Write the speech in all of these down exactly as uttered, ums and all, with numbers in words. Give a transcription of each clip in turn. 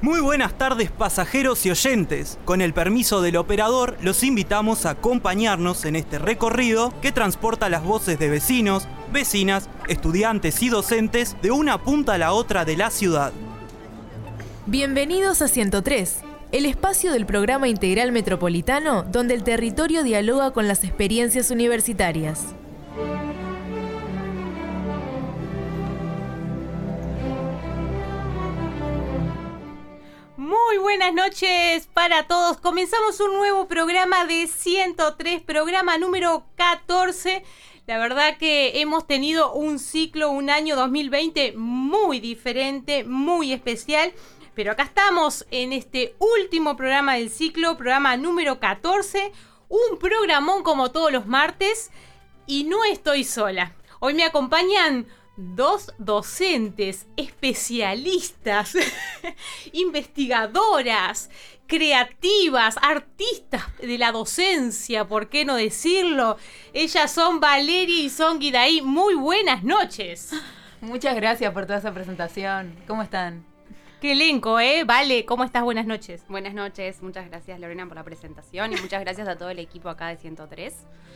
Muy buenas tardes, pasajeros y oyentes. Con el permiso del operador, los invitamos a acompañarnos en este recorrido que transporta las voces de vecinos, vecinas, estudiantes y docentes de una punta a la otra de la ciudad. Bienvenidos a ciento tres, el espacio del programa integral metropolitano donde el territorio dialoga con las experiencias universitarias. Muy buenas noches para todos. Comenzamos un nuevo programa de ciento tres, programa número catorce. La verdad que hemos tenido un ciclo, un año dos mil veinte muy diferente, muy especial. Pero acá estamos en este último programa del ciclo, programa número catorce. Un programón como todos los martes. Y no estoy sola. Hoy me acompañan dos docentes, especialistas, investigadoras, creativas, artistas de la docencia, ¿por qué no decirlo? Ellas son Valeria y son Guidaí. Muy buenas noches. Muchas gracias por toda esa presentación. ¿Cómo están? Qué elenco, ¿eh? Vale, ¿cómo estás? Buenas noches. Buenas noches, muchas gracias Lorena por la presentación y muchas gracias a todo el equipo acá de ciento tres.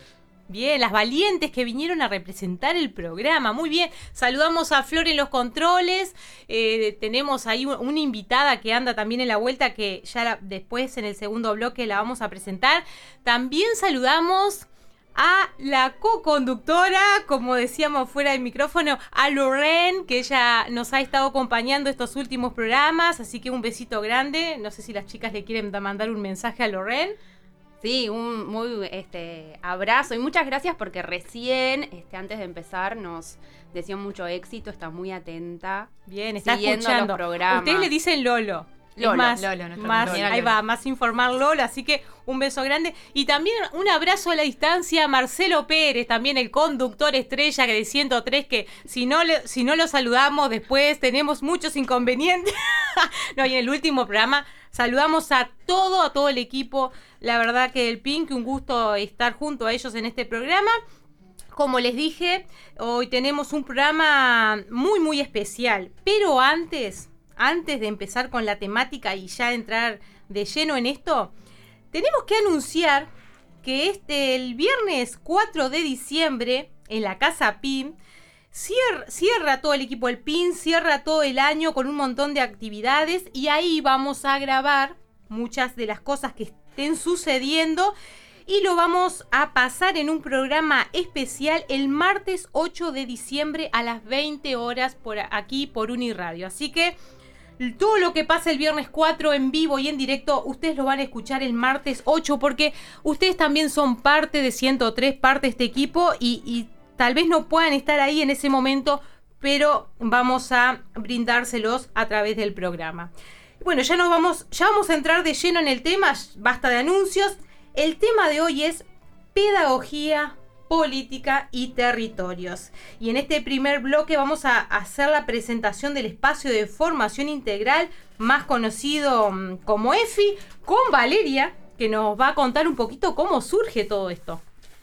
Bien, las valientes que vinieron a representar el programa, muy bien. Saludamos a Flor en los controles, eh, tenemos ahí una invitada que anda también en la vuelta que ya la, después en el segundo bloque la vamos a presentar. También saludamos a la co-conductora, como decíamos fuera del micrófono, a Lorraine, que ella nos ha estado acompañando estos últimos programas, así que un besito grande. No sé si las chicas le quieren mandar un mensaje a Lorraine. Sí, un muy este abrazo y muchas gracias porque recién, este, antes de empezar, nos deseó mucho éxito, está muy atenta. Bien, está escuchando los programas. Ustedes le dicen Lolo. Lolo, es más, Lolo, más Lolo. ahí va, más informar Lolo, así que un beso grande. Y también un abrazo a la distancia a Marcelo Pérez, también el conductor estrella de ciento tres, que si no, le, si no lo saludamos después tenemos muchos inconvenientes. No, y en el último programa saludamos a todo, a todo el equipo. La verdad que el Pink, un gusto estar junto a ellos en este programa. Como les dije, hoy tenemos un programa muy, muy especial. Pero antes, antes de empezar con la temática y ya entrar de lleno en esto, tenemos que anunciar que este, el viernes cuatro de diciembre, en la Casa P I M, Cierra, cierra todo el equipo del P I M, cierra todo el año con un montón de actividades y ahí vamos a grabar muchas de las cosas que estén sucediendo y lo vamos a pasar en un programa especial el martes ocho de diciembre a las veinte horas por aquí por Uniradio. Así que todo lo que pasa el viernes cuatro en vivo y en directo, ustedes lo van a escuchar el martes ocho porque ustedes también son parte de ciento tres, parte de este equipo y, y tal vez no puedan estar ahí en ese momento, pero vamos a brindárselos a través del programa. Bueno, ya nos vamos, ya vamos a entrar de lleno en el tema, basta de anuncios. El tema de hoy es pedagogía, política y territorios. Y en este primer bloque vamos a hacer la presentación del espacio de formación integral, más conocido como E F I, con Valeria, que nos va a contar un poquito cómo surge todo esto.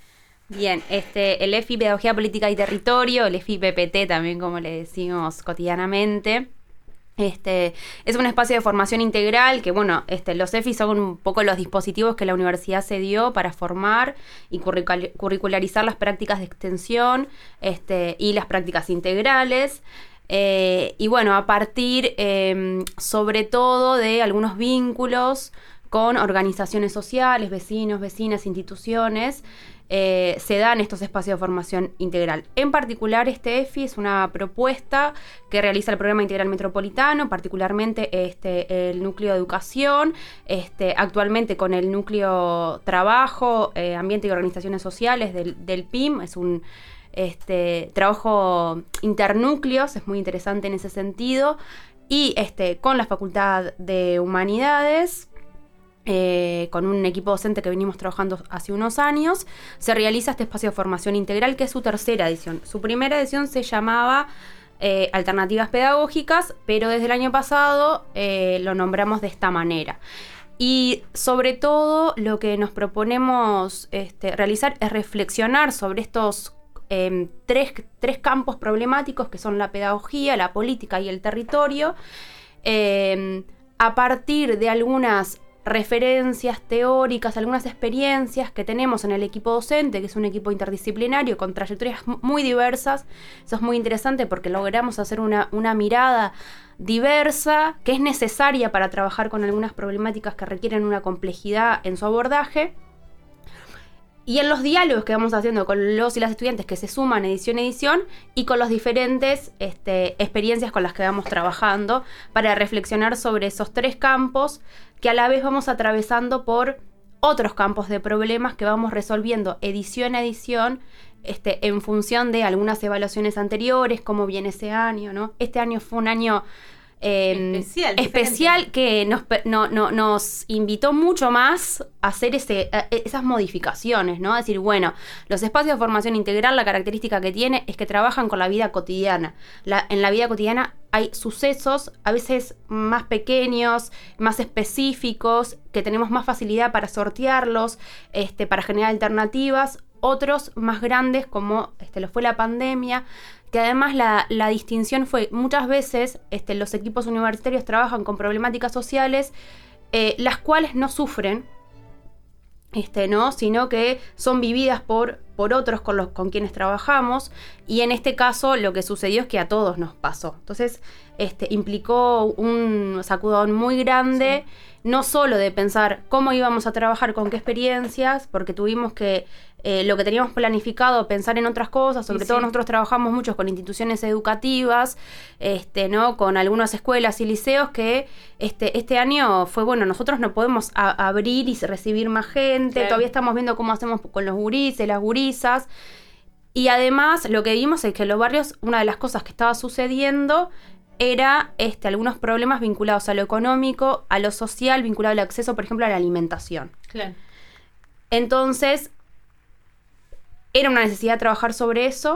Bien, este, el E F I Pedagogía, Política y Territorio, el E F I P P T también como le decimos cotidianamente, este, es un espacio de formación integral que, bueno, este, los E F I son un poco los dispositivos que la universidad se dio para formar y curricul- curricularizar las prácticas de extensión este, y las prácticas integrales. Eh, y bueno, a partir eh, sobre todo de algunos vínculos con organizaciones sociales, vecinos, vecinas, instituciones, Eh, se dan estos espacios de formación integral. En particular, este E F I es una propuesta que realiza el Programa Integral Metropolitano, particularmente este, el núcleo de educación, este, actualmente con el núcleo trabajo, eh, ambiente y organizaciones sociales del, del P I M. Es un este, trabajo internúcleos, es muy interesante en ese sentido, y este, con la Facultad de Humanidades. Eh, con un equipo docente que venimos trabajando hace unos años, se realiza este espacio de formación integral, que es su tercera edición. Su primera edición se llamaba eh, Alternativas Pedagógicas, pero desde el año pasado eh, lo nombramos de esta manera. Y sobre todo lo que nos proponemos este, realizar es reflexionar sobre estos eh, tres, tres campos problemáticos que son la pedagogía, la política y el territorio, eh, a partir de algunas referencias teóricas, algunas experiencias que tenemos en el equipo docente, que es un equipo interdisciplinario con trayectorias muy diversas. Eso es muy interesante porque logramos hacer una, una mirada diversa que es necesaria para trabajar con algunas problemáticas que requieren una complejidad en su abordaje. Y en los diálogos que vamos haciendo con los y las estudiantes que se suman edición a edición y con las diferentes este, experiencias con las que vamos trabajando para reflexionar sobre esos tres campos que a la vez vamos atravesando por otros campos de problemas que vamos resolviendo edición a edición este, en función de algunas evaluaciones anteriores, cómo viene ese año, ¿no? Este año fue un año Eh, especial, especial que nos, no, no, nos invitó mucho más a hacer ese, a esas modificaciones, ¿no? A decir, bueno, los espacios de formación integral, la característica que tiene es que trabajan con la vida cotidiana. La, en la vida cotidiana hay sucesos a veces más pequeños, más específicos, que tenemos más facilidad para sortearlos, este, para generar alternativas, otros más grandes como este, lo fue la pandemia, que además la, la distinción fue muchas veces este, los equipos universitarios trabajan con problemáticas sociales eh, las cuales no sufren, este, ¿no? sino que son vividas por, por otros con, los, con quienes trabajamos, y en este caso lo que sucedió es que a todos nos pasó. Entonces este, implicó un sacudón muy grande, sí. No solo de pensar cómo íbamos a trabajar, con qué experiencias, porque tuvimos que Eh, lo que teníamos planificado, pensar en otras cosas, sobre sí, todo sí. Nosotros trabajamos mucho con instituciones educativas, este, ¿no? Con algunas escuelas y liceos que este, este año fue, bueno, nosotros no podemos a- abrir y recibir más gente, sí. Todavía estamos viendo cómo hacemos con los gurises, las gurisas, y además lo que vimos es que en los barrios una de las cosas que estaba sucediendo era este, algunos problemas vinculados a lo económico, a lo social, vinculado al acceso, por ejemplo, a la alimentación. Claro. Entonces, era una necesidad trabajar sobre eso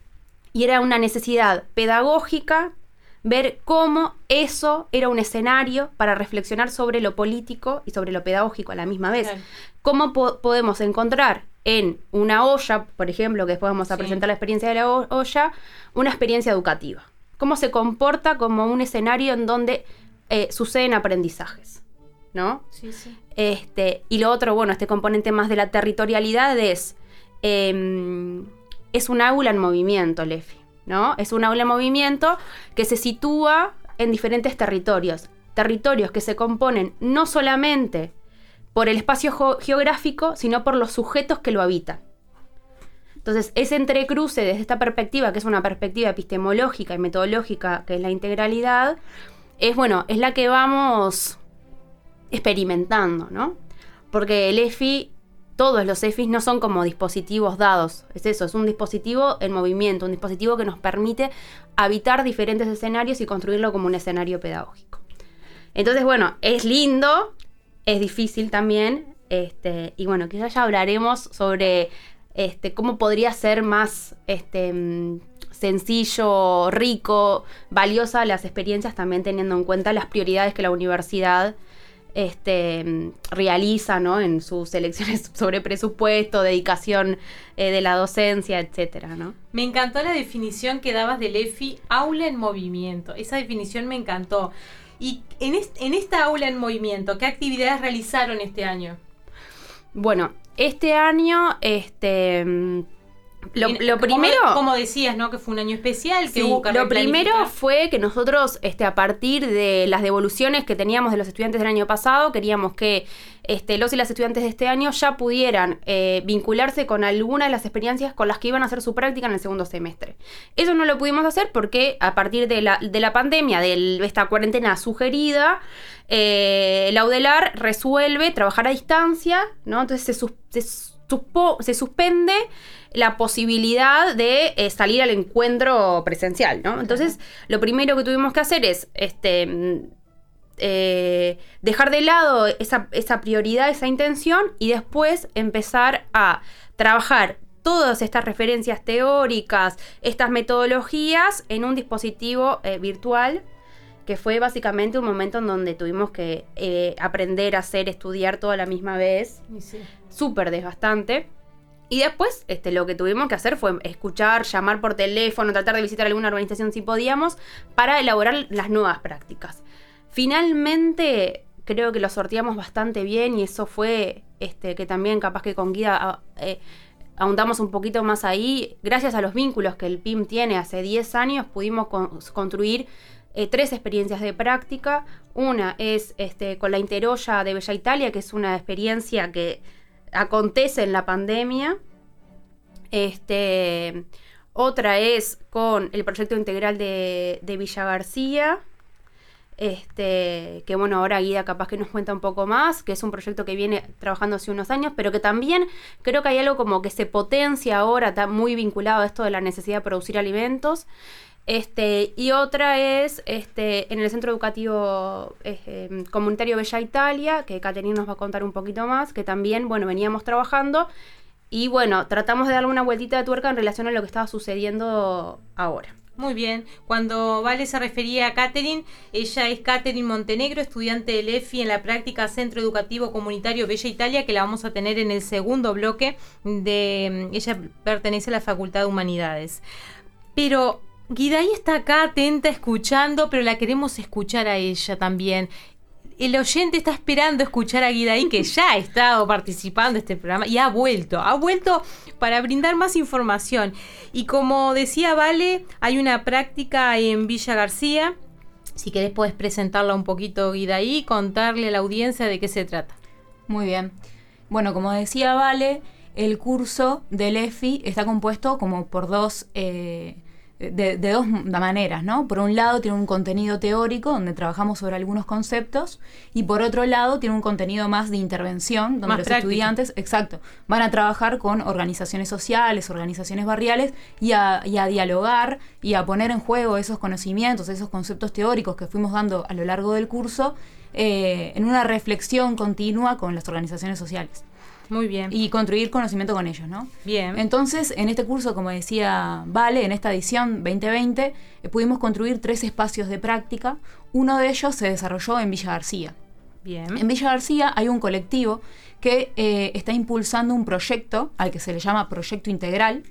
y era una necesidad pedagógica ver cómo eso era un escenario para reflexionar sobre lo político y sobre lo pedagógico a la misma vez. Claro. Cómo po- podemos encontrar en una olla, por ejemplo, que después vamos a sí. presentar la experiencia de la o- olla, una experiencia educativa. Cómo se comporta como un escenario en donde eh, suceden aprendizajes, ¿no? Sí, sí. Este, y lo otro, bueno, este componente más de la territorialidad es Eh, es un aula en movimiento, Lefi, ¿no? Es un aula en movimiento que se sitúa en diferentes territorios. Territorios que se componen no solamente por el espacio jo- geográfico, sino por los sujetos que lo habitan. Entonces, ese entrecruce desde esta perspectiva, que es una perspectiva epistemológica y metodológica, que es la integralidad, es, bueno, es la que vamos experimentando, ¿no? Porque el E F I... Todos los E F Is no son como dispositivos dados, es eso, es un dispositivo en movimiento, un dispositivo que nos permite habitar diferentes escenarios y construirlo como un escenario pedagógico. Entonces, bueno, es lindo, es difícil también, este, y bueno, quizás ya hablaremos sobre este, cómo podría ser más este, sencillo, rico, valiosa las experiencias, también teniendo en cuenta las prioridades que la universidad Este, realiza, ¿no? En sus elecciones sobre presupuesto, dedicación eh, de la docencia, etcétera, ¿no? Me encantó la definición que dabas del E F I, aula en movimiento. Esa definición me encantó. Y en, est- en esta aula en movimiento, ¿qué actividades realizaron este año? Bueno, este año, este... Lo, lo primero, como, como decías, ¿no? Que fue un año especial, que sí, hubo que lo primero replanificar. fue que nosotros, este, a partir de las devoluciones que teníamos de los estudiantes del año pasado, queríamos que este, los y las estudiantes de este año ya pudieran eh, vincularse con alguna de las experiencias con las que iban a hacer su práctica en el segundo semestre. Eso no lo pudimos hacer porque a partir de la, de la pandemia, de esta cuarentena sugerida, eh, la UDELAR resuelve trabajar a distancia, ¿no? Entonces se, sus, se, suspo, se suspende la posibilidad de eh, salir al encuentro presencial, ¿no? Entonces, lo primero que tuvimos que hacer es este, eh, dejar de lado esa, esa prioridad, esa intención, y después empezar a trabajar todas estas referencias teóricas, estas metodologías en un dispositivo eh, virtual, que fue básicamente un momento en donde tuvimos que eh, aprender a hacer, estudiar todo a la misma vez. Sí. Súper desgastante. Y después este, lo que tuvimos que hacer fue escuchar, llamar por teléfono, tratar de visitar alguna organización si podíamos, para elaborar las nuevas prácticas. Finalmente, creo que lo sorteamos bastante bien y eso fue este, que también capaz que con Guida eh, ahondamos un poquito más ahí. Gracias a los vínculos que el P I M tiene hace diez años, pudimos con, construir eh, tres experiencias de práctica. Una es este, con la Interolla de Bella Italia, que es una experiencia que acontece en la pandemia. Este, otra es con el proyecto integral de, de Villa García, este, que bueno, ahora Guida capaz que nos cuenta un poco más, que es un proyecto que viene trabajando hace unos años, pero que también creo que hay algo como que se potencia ahora, está muy vinculado a esto de la necesidad de producir alimentos. Este, y otra es este, en el Centro Educativo eh, Comunitario Bella Italia, que Catherine nos va a contar un poquito más, que también, bueno, veníamos trabajando. Y bueno, tratamos de darle una vueltita de tuerca en relación a lo que estaba sucediendo ahora. Muy bien. Cuando Vale se refería a Catherine, ella es Catherine Montenegro, estudiante del E F I en la práctica Centro Educativo Comunitario Bella Italia, que la vamos a tener en el segundo bloque. De ella pertenece a la Facultad de Humanidades. Pero Guiday está acá atenta, escuchando, pero la queremos escuchar a ella también. El oyente está esperando escuchar a Guiday, que ya ha estado participando en este programa y ha vuelto, ha vuelto para brindar más información. Y como decía Vale, hay una práctica en Villa García. Si querés podés presentarla un poquito, Guiday, y contarle a la audiencia de qué se trata. Muy bien. Bueno, como decía Vale, el curso del E F I está compuesto como por dos... Eh, De, de dos maneras, ¿no? Por un lado tiene un contenido teórico donde trabajamos sobre algunos conceptos y por otro lado tiene un contenido más de intervención donde más los práctico. estudiantes, exacto, van a trabajar con organizaciones sociales, organizaciones barriales y a, y a dialogar y a poner en juego esos conocimientos, esos conceptos teóricos que fuimos dando a lo largo del curso eh, en una reflexión continua con las organizaciones sociales. Muy bien. Y construir conocimiento con ellos, ¿no? Bien. Entonces, en este curso, como decía Vale, en esta edición veinte veinte, eh, pudimos construir tres espacios de práctica. Uno de ellos se desarrolló en Villa García. Bien. En Villa García hay un colectivo que eh, está impulsando un proyecto, al que se le llama Proyecto Integral,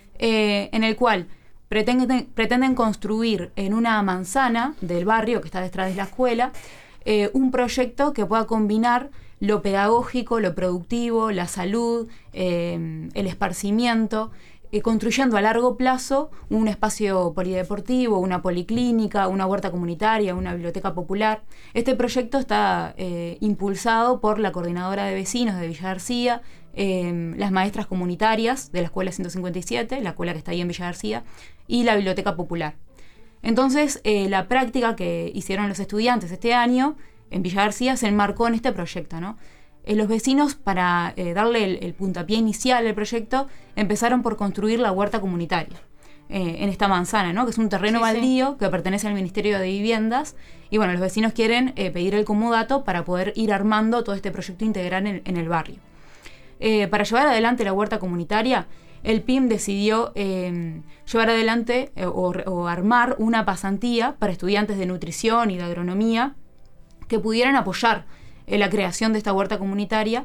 eh, en el cual pretenden, pretenden construir en una manzana del barrio que está detrás de la escuela, eh, un proyecto que pueda combinar lo pedagógico, lo productivo, la salud, eh, el esparcimiento, eh, construyendo a largo plazo un espacio polideportivo, una policlínica, una huerta comunitaria, una biblioteca popular. Este proyecto está eh, impulsado por la coordinadora de vecinos de Villa García, eh, las maestras comunitarias de la escuela ciento cincuenta y siete, la escuela que está ahí en Villa García, y la biblioteca popular. Entonces, eh, la práctica que hicieron los estudiantes este año en Villa García se enmarcó en este proyecto, ¿no? Eh, los vecinos, para eh, darle el, el puntapié inicial al proyecto, empezaron por construir la huerta comunitaria eh, en esta manzana, ¿no? Que es un terreno Sí, baldío sí. que pertenece al Ministerio de Viviendas. Y bueno, los vecinos quieren eh, pedir el comodato para poder ir armando todo este proyecto integral en, en el barrio. Eh, para llevar adelante la huerta comunitaria, el P I M decidió eh, llevar adelante eh, o, o armar una pasantía para estudiantes de nutrición y de agronomía que pudieran apoyar eh, la creación de esta huerta comunitaria.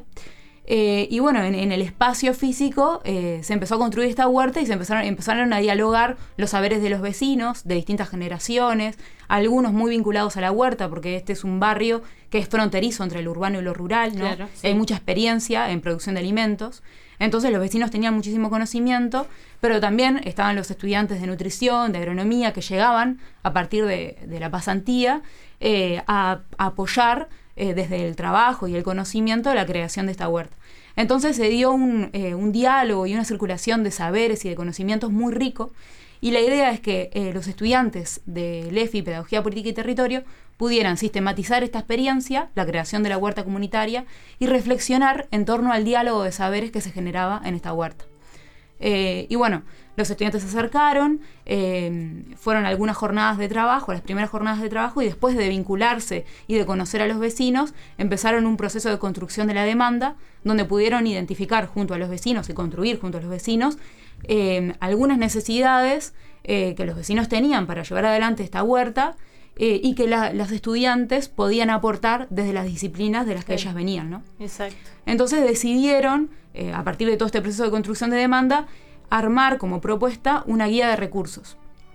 Eh, y bueno, en, en el espacio físico eh, se empezó a construir esta huerta y se empezaron, empezaron a dialogar los saberes de los vecinos de distintas generaciones, algunos muy vinculados a la huerta, porque este es un barrio que es fronterizo entre lo urbano y lo rural, ¿no? Claro, sí. Hay mucha experiencia en producción de alimentos. Entonces los vecinos tenían muchísimo conocimiento, pero también estaban los estudiantes de nutrición, de agronomía, que llegaban a partir de, de la pasantía eh, a, a apoyar eh, desde el trabajo y el conocimiento la creación de esta huerta. Entonces se dio un, eh, un diálogo y una circulación de saberes y de conocimientos muy rico, y la idea es que eh, los estudiantes del E F I, Pedagogía Política y Territorio, pudieran sistematizar esta experiencia, la creación de la huerta comunitaria, y reflexionar en torno al diálogo de saberes que se generaba en esta huerta. Eh, y bueno, los estudiantes se acercaron, eh, fueron algunas jornadas de trabajo, las primeras jornadas de trabajo, y después de vincularse y de conocer a los vecinos, empezaron un proceso de construcción de la demanda, donde pudieron identificar junto a los vecinos y construir junto a los vecinos eh, algunas necesidades eh, que los vecinos tenían para llevar adelante esta huerta, Eh, y que la, las estudiantes podían aportar desde las disciplinas de las que Sí. ellas venían, ¿no? Exacto. Entonces decidieron, eh, a partir de todo este proceso de construcción de demanda, armar como propuesta una guía de recursos,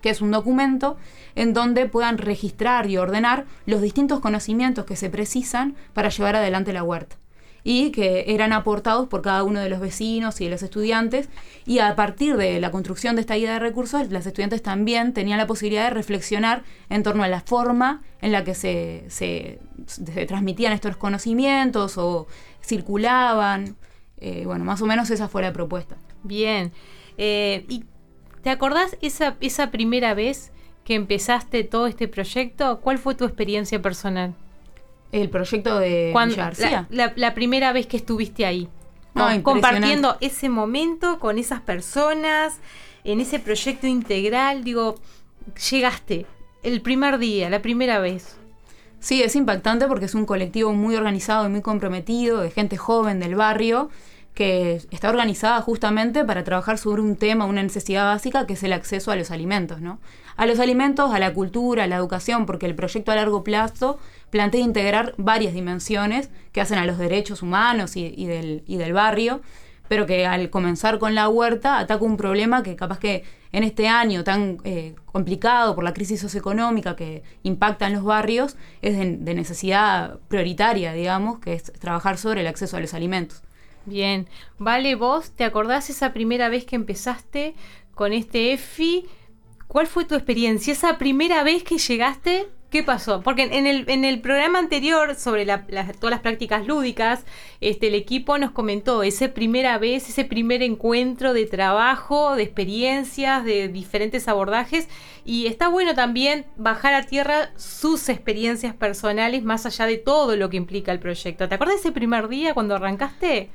que es un documento en donde puedan registrar y ordenar los distintos conocimientos que se precisan para llevar adelante la huerta, y que eran aportados por cada uno de los vecinos y de los estudiantes, y a partir de la construcción de esta guía de recursos, los estudiantes también tenían la posibilidad de reflexionar en torno a la forma en la que se, se, se transmitían estos conocimientos o circulaban. Eh, bueno, más o menos esa fue la propuesta. Bien. Eh, ¿y te acordás esa, esa primera vez que empezaste todo este proyecto? ¿Cuál fue tu experiencia personal? El proyecto de Cuando, Villa García. La, la, la primera vez que estuviste ahí. No, Com- compartiendo ese momento con esas personas, en ese proyecto integral, digo, llegaste el primer día, la primera vez. Sí, es impactante porque es un colectivo muy organizado y muy comprometido, de gente joven del barrio, que está organizada justamente para trabajar sobre un tema, una necesidad básica, que es el acceso a los alimentos, ¿no? A los alimentos, a la cultura, a la educación, porque el proyecto a largo plazo plantea integrar varias dimensiones que hacen a los derechos humanos y, y, del, y del barrio, pero que al comenzar con la huerta ataca un problema que capaz que en este año tan eh, complicado por la crisis socioeconómica que impacta en los barrios, es de, de necesidad prioritaria, digamos, que es trabajar sobre el acceso a los alimentos. Bien. Vale, vos, ¿te acordás esa primera vez que empezaste con este E F I? ¿Cuál fue tu experiencia? Esa primera vez que llegaste, ¿qué pasó? Porque en el, en el programa anterior sobre la, la, todas las prácticas lúdicas, este, el equipo nos comentó esa primera vez, ese primer encuentro de trabajo, de experiencias, de diferentes abordajes, y está bueno también bajar a tierra sus experiencias personales más allá de todo lo que implica el proyecto. ¿Te acuerdas de ese primer día cuando arrancaste?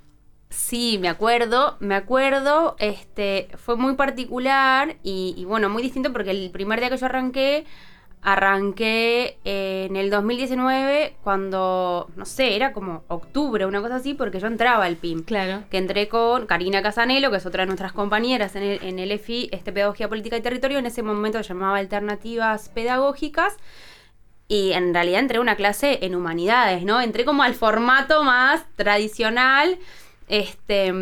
Sí, me acuerdo, me acuerdo, este, fue muy particular y, y bueno, muy distinto porque el primer día que yo arranqué, arranqué eh, en el dos mil diecinueve cuando, no sé, era como octubre, una cosa así, porque yo entraba al P I M. Claro. Que entré con Karina Casanelo, que es otra de nuestras compañeras en el, en el E F I, este, Pedagogía Política y Territorio, en ese momento se llamaba Alternativas Pedagógicas. Y en realidad entré a una clase en humanidades, ¿no? Entré como al formato más tradicional. Este,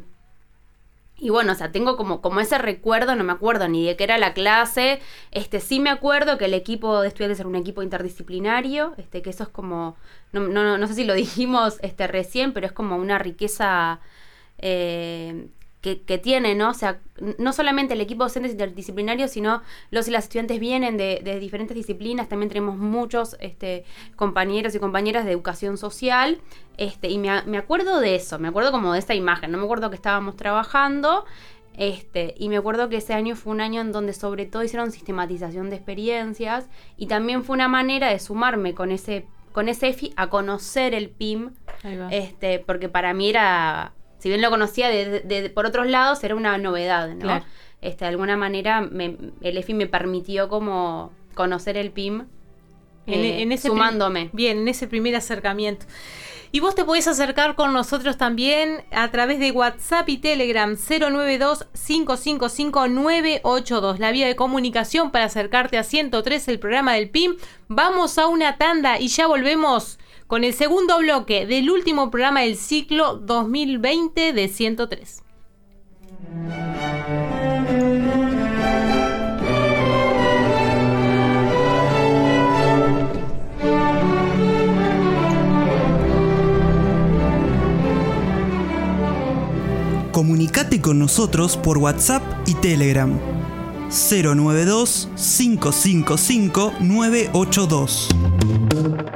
y bueno, o sea, tengo como, como ese recuerdo, no me acuerdo ni de qué era la clase. Este, sí me acuerdo que el equipo de estudiantes era un equipo interdisciplinario, este, que eso es como, no, no, no sé si lo dijimos este, recién, pero es como una riqueza eh, que, que tiene, ¿no? O sea, no solamente el equipo docente es interdisciplinario, sino los y las estudiantes vienen de, de diferentes disciplinas. También tenemos muchos este, compañeros y compañeras de educación social. Este, y me, me acuerdo de eso, me acuerdo como de esta imagen, no me acuerdo que estábamos trabajando, este, y me acuerdo que ese año fue un año en donde sobre todo hicieron sistematización de experiencias, y también fue una manera de sumarme con ese, con ese E F I a conocer el P I M, este, porque para mí era, si bien lo conocía de, de, de, por otros lados, era una novedad, ¿no? Claro. Este, de alguna manera me, el E F I me permitió como conocer el P I M, eh, en, en ese sumándome. Prim- bien, en ese primer acercamiento. Y vos te podés acercar con nosotros también a través de WhatsApp y Telegram cero nueve dos, cinco cinco cinco, nueve ocho dos, la vía de comunicación para acercarte a ciento tres, el programa del P I M. Vamos a una tanda y ya volvemos con el segundo bloque del último programa del ciclo dos mil veinte de ciento tres. Comunicate con nosotros por WhatsApp y Telegram cero nueve dos, cinco cinco cinco, nueve ocho dos.